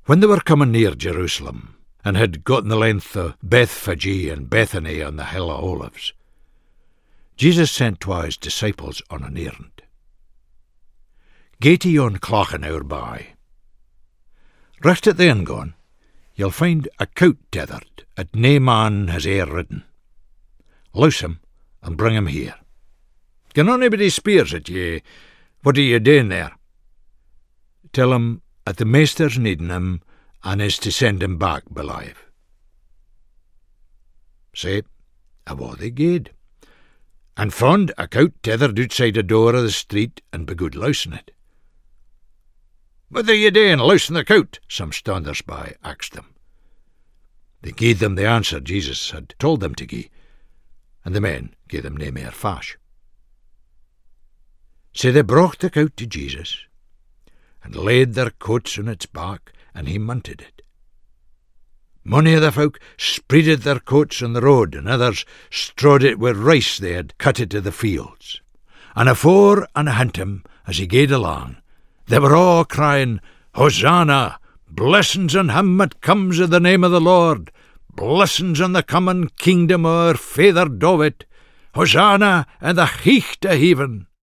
When they were coming near Jerusalem, and had gotten the length of Bethphage and Bethany on the hill of Olives, Jesus sent twa his disciples on an errand. Gate yon clock an hour by. Recht at the ingaan, you'll find a coat tethered at nae man has e'er ridden. Loose him and bring him here. Can anybody speers at ye, what are ye doing there? Tell him at the meester's needing him and is to send him back belive. Say, awa they gaed, and found a coat tethered outside the door of the street and begood lousing it. What are ye doing, lousing the coat? Some standers by asked them. They gave them the answer Jesus had told them to gie, and the men gave them nae mair fash. So they brought the coat to Jesus, and laid their coats on its back, and he mounted it. Mony of the folk spreaded their coats on the road, and others strewed it with rice they had cut it to the fields. And afore and ahint him, as he gaed along, they were all crying, Hosanna! Blessings on him that comes in the name of the Lord! Blessings on the coming kingdom of our Father David! Hosanna in the height of heaven!